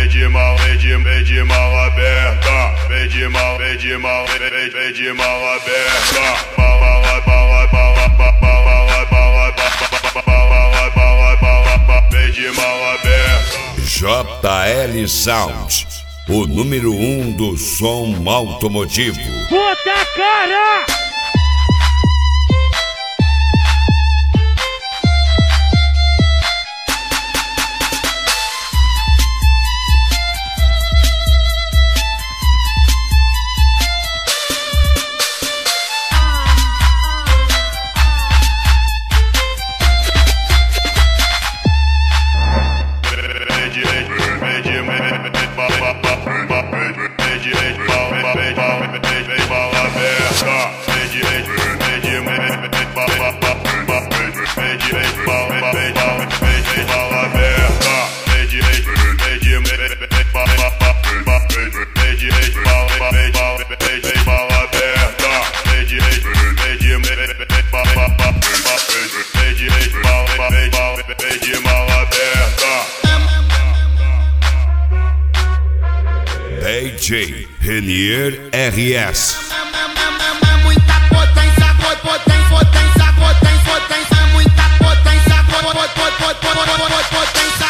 de mal aberta, vem de mal aberta, vem de mal aberta. JL Sound, o número 1 do som automotivo. Puta cara! DJ Renier RS. Muita potência, muita potência, potência.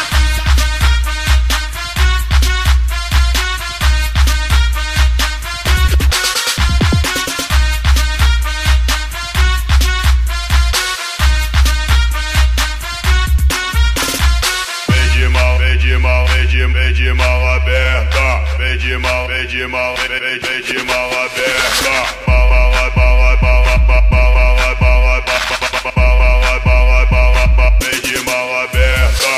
Vem de mal aberta, vem de mal aberta, vem de mal aberta.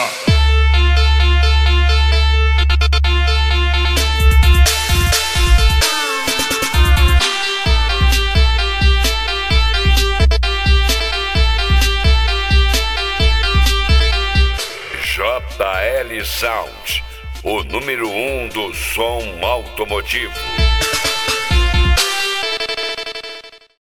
JL Sound, o número 1 do som automotivo.